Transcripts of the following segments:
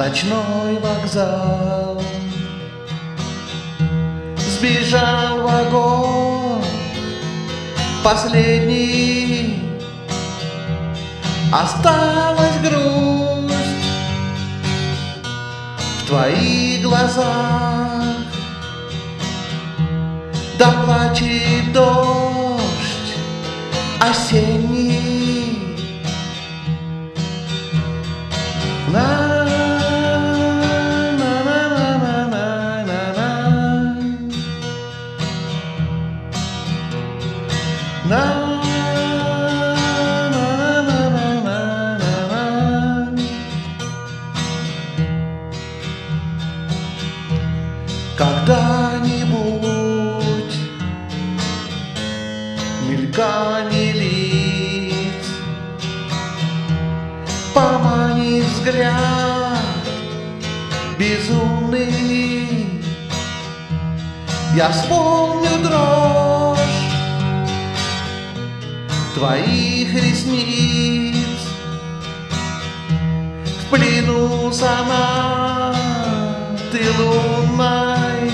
ночной вокзал. Сбежал вагон последний, осталась грусть в твоих глазах. Да плачет дождь осенний. Когда-нибудь мелькание лиц поманит взгляд безумный. Я вспомню дрожь твоих ресниц в плену сонаты лунной.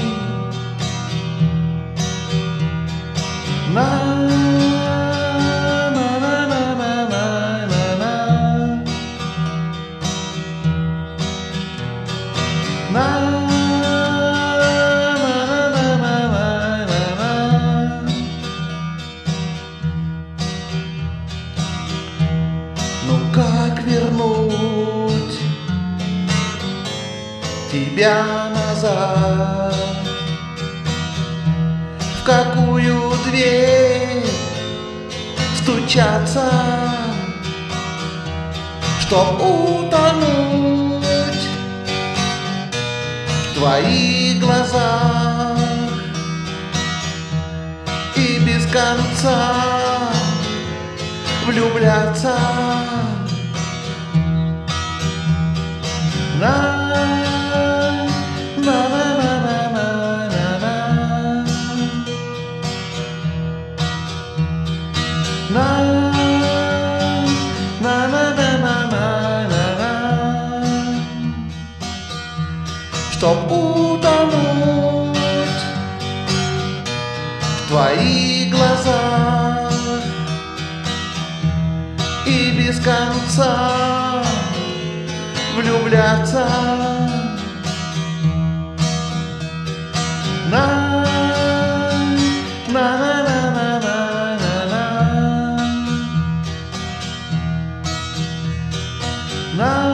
Ну как вернуть тебя назад? В какую дверь стучаться, чтоб утонуть в твоих глазах и без конца влюбляться? Чтоб утонуть в твоих глазах и без конца влюбляться. На